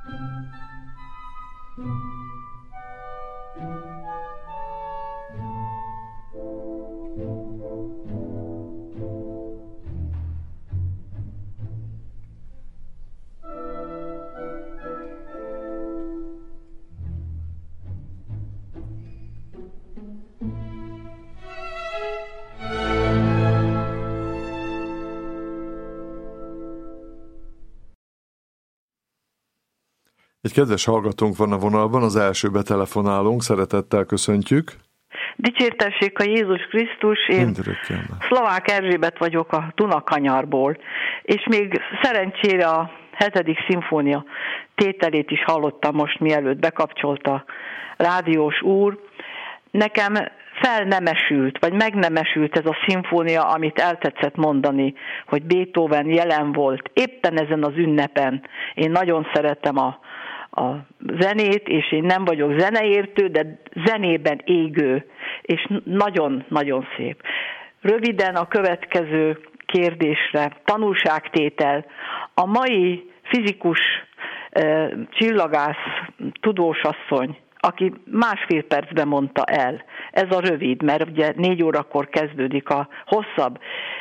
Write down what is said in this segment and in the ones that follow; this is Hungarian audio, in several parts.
Egy kedves hallgatónk van a vonalban, az első betelefonálónk, szeretettel köszöntjük. Dicsértessék a Jézus Krisztus, én Szlovák Erzsébet vagyok a Dunakanyarból, és még szerencsére a 7. szimfónia tételét is hallottam most, mielőtt bekapcsolt a rádiós úr. Nekem felnemesült, vagy megnemesült ez a szimfónia, amit eltetszett mondani, hogy Beethoven jelen volt éppen ezen az ünnepen. Én nagyon szeretem a zenét, és én nem vagyok zeneértő, de zenében égő, és nagyon-nagyon szép. Röviden a következő kérdésre, tanulságtétel. A mai fizikus csillagász tudósasszony, aki 1,5 percben mondta el, ez a rövid, mert ugye 4 órakor kezdődik a hosszabb,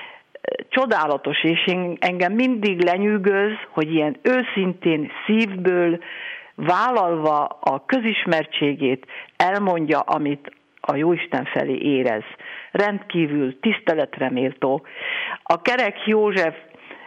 csodálatos, és engem mindig lenyűgöz, hogy ilyen őszintén, szívből vállalva a közismertségét elmondja, amit a Jóisten felé érez. Rendkívül tiszteletre méltó. A Kerek József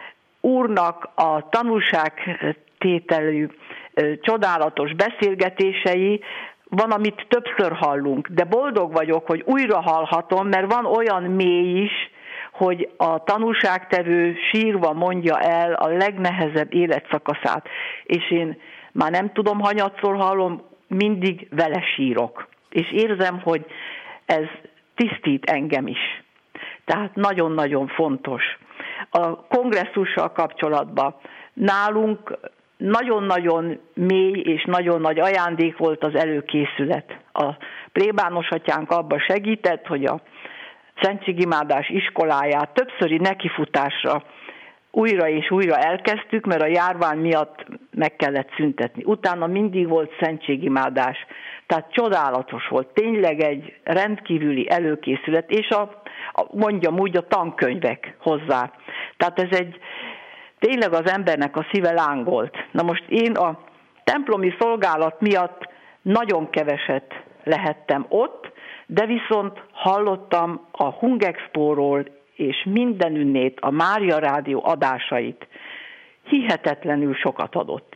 úrnak a tanulságtételű csodálatos beszélgetései, van, amit többször hallunk, de boldog vagyok, hogy újra hallhatom, mert van olyan mély is, hogy a tanúságtevő sírva mondja el a legnehezebb életszakaszát, és én már nem tudom, hanyatszor hallom, mindig vele sírok. És érzem, hogy ez tisztít engem is. Tehát nagyon-nagyon fontos. A kongresszussal kapcsolatban nálunk nagyon-nagyon mély és nagyon nagy ajándék volt az előkészület. A plébános atyánk abban segített, hogy a szentségimádás iskoláját többszöri nekifutásra újra és újra elkezdtük, mert a járvány miatt meg kellett szüntetni. Utána mindig volt szentségimádás. Tehát csodálatos volt. Tényleg egy rendkívüli előkészület, és mondjam úgy, a tankönyvek hozzá. Tehát ez tényleg az embernek a szíve lángolt. Na most én a templomi szolgálat miatt nagyon keveset lehettem ott, de viszont hallottam a Hungexpo-ról és mindenünnét a Mária Rádió adásait. Hihetetlenül sokat adott.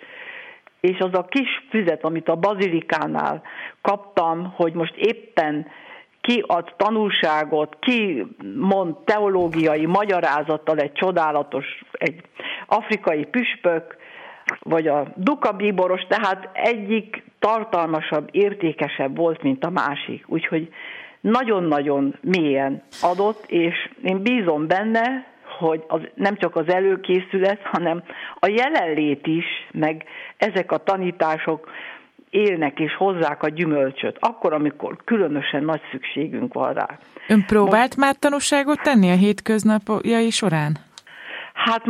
És az a kis füzet, amit a bazilikánál kaptam, hogy most éppen ki ad tanulságot, ki mond teológiai magyarázattal egy csodálatos, egy afrikai püspök, vagy a Duka bíboros, tehát egyik tartalmasabb, értékesebb volt, mint a másik. Úgyhogy nagyon-nagyon mélyen adott, és én bízom benne, hogy nem csak az előkészület, hanem a jelenlét is, meg ezek a tanítások élnek és hozzák a gyümölcsöt, akkor, amikor különösen nagy szükségünk van rá. Ön próbált már tanúságot tenni a hétköznapjai során? Hát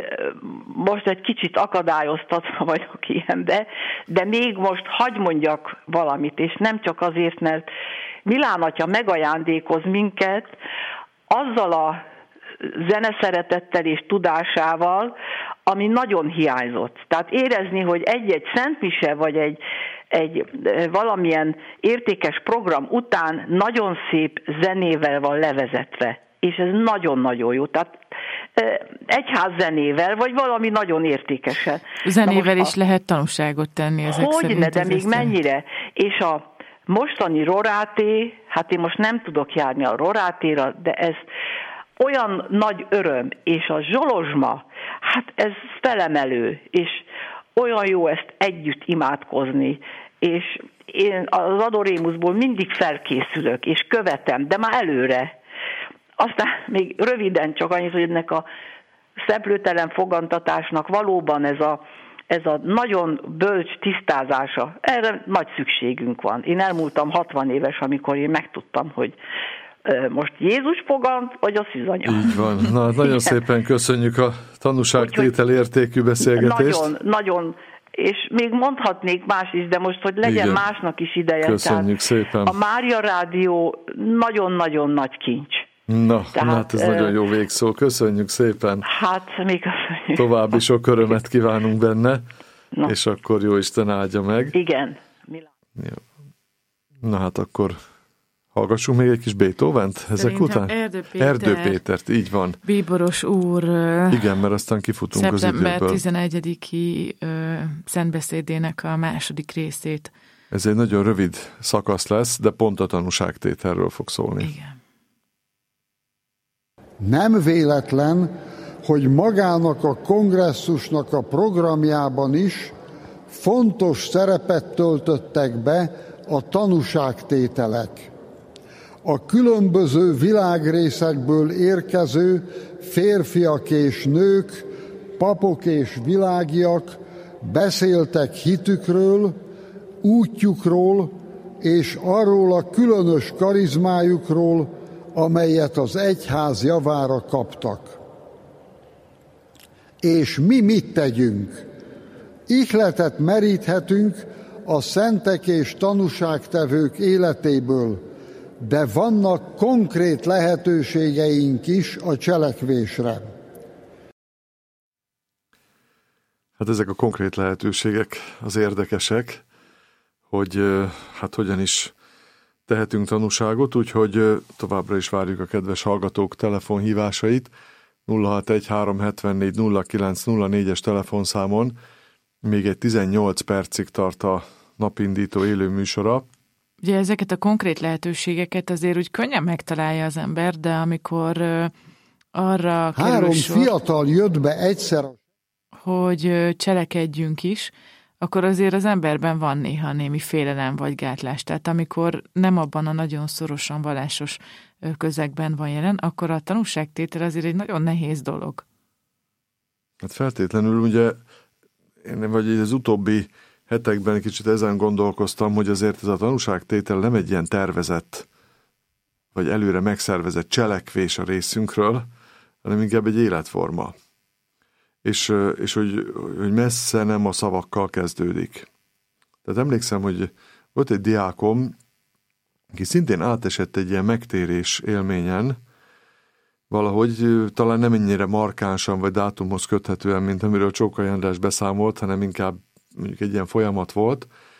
most egy kicsit akadályoztatva vagyok ilyenbe, de még most hadd mondjak valamit, és nem csak azért, mert Milán atya megajándékoz minket azzal a zeneszeretettel és tudásával, ami nagyon hiányzott. Tehát érezni, hogy egy-egy szentmise, vagy egy valamilyen értékes program után nagyon szép zenével van levezetve. És ez nagyon-nagyon jó. Tehát egyházzenével, vagy valami nagyon értékesen. Zenével is lehet tanúságot tenni ezek szerint. Hogyne, de még mennyire. És a mostani roráté, hát én most nem tudok járni a rorátéra, de ez olyan nagy öröm, és a zsolozsma, hát ez felemelő, és olyan jó ezt együtt imádkozni, és én az adorémuszból mindig felkészülök, és követem, de már előre. Aztán még röviden csak annyit, hogy ennek a szeplőtelen fogantatásnak valóban ez a nagyon bölcs tisztázása, erre nagy szükségünk van. Én elmúltam 60 éves, amikor én megtudtam, hogy most Jézus fogant, vagy a szűzanya. Így van. Na, nagyon szépen köszönjük a tanúságtétel értékű beszélgetést. Nagyon, nagyon és még mondhatnék más is, de most, hogy legyen igen, másnak is ideje. köszönjük szépen. A Mária Rádió nagyon-nagyon nagy kincs. Na, hát ez nagyon jó végszó. Köszönjük szépen. Hát, még köszönjük. További sok örömet kívánunk benne, és akkor jó Isten áldja meg. Igen. Jó. Na hát akkor hallgassunk még egy kis Beethovent ezek után? Erdő Pétert, így van. Bíboros úr. Igen, mert aztán kifutunk az időből. Szeptember 11-i szentbeszédének a második részét. Ez egy nagyon rövid szakasz lesz, de pont a tanúságtételről fog szólni. Igen. Nem véletlen, hogy magának a kongresszusnak a programjában is fontos szerepet töltöttek be a tanúságtételek. A különböző világrészekből érkező férfiak és nők, papok és világiak beszéltek hitükről, útjukról és arról a különös karizmájukról, amelyet az egyház javára kaptak. És mi mit tegyünk? Ihletet meríthetünk a szentek és tanúságtevők életéből, de vannak konkrét lehetőségeink is a cselekvésre. Hát ezek a konkrét lehetőségek az érdekesek, hogy hát hogyan is tehetünk tanúságot, úgyhogy továbbra is várjuk a kedves hallgatók telefonhívásait 061-374-0904-es telefonszámon. Még egy 18 percig tart a napindító élő műsora. Ugye ezeket a konkrét lehetőségeket azért úgy könnyen megtalálja az ember, de amikor arra 3 fiatal jött be egyszer, hogy cselekedjünk is, akkor azért az emberben van néha némi félelem vagy gátlás. Tehát amikor nem abban a nagyon szorosan vallásos közegben van jelen, akkor a tanúságtétel azért egy nagyon nehéz dolog. Hát feltétlenül ugye, vagy az utóbbi hetekben kicsit ezen gondolkoztam, hogy azért ez a tanúságtétel nem egy ilyen tervezett, vagy előre megszervezett cselekvés a részünkről, hanem inkább egy életforma. És hogy messze nem a szavakkal kezdődik. Tehát emlékszem, hogy volt egy diákom, aki szintén átesett egy ilyen megtérés élményen, valahogy talán nem ennyire markánsan, vagy dátumhoz köthetően, mint amiről Csókai András beszámolt, hanem inkább mondjuk egy ilyen folyamat volt,